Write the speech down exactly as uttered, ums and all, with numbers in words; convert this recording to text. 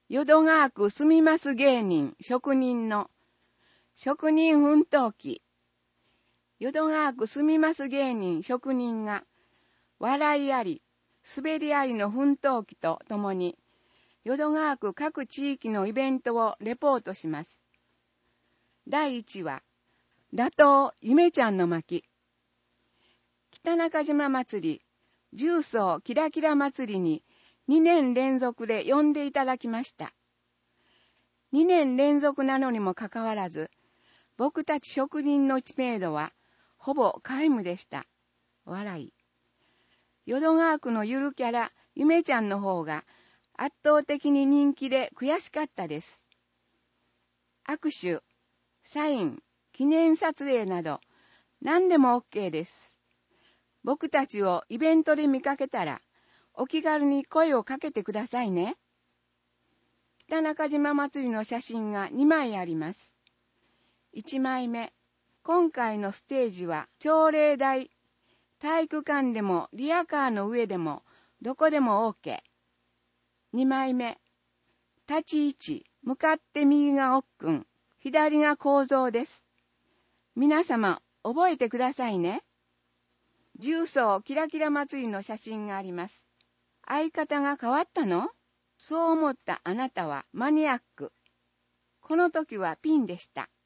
淀川区住みます芸人職人の職人奮闘記。淀川区住みます芸人職人が笑いあり、滑りありの奮闘記とともに淀川区各地域のイベントをレポートします。だいいちわ、打倒ゆめちゃんの巻。北中島祭り、重曹キラキラ祭りににねん連続で呼んでいただきました。にねん連続なのにもかかわらず、僕たち職人の知名度はほぼ皆無でした。笑い。淀川区のゆるキャラ、ゆめちゃんの方が圧倒的に人気で悔しかったです。握手、サイン、記念撮影など何でも OK です。僕たちをイベントで見かけたらお気軽に声をかけてくださいね。北中島祭りの写真がにまいあります。いちまいめ、今回のステージは朝礼台、体育館でもリアカーの上でもどこでも OK。にまいめ、立ち位置、向かって右がおっくん、左が構造です。皆様覚えてくださいね。重曹キラキラ祭りの写真があります。相方が変わったの？そう思ったあなたはマニアック。この時はピンでした。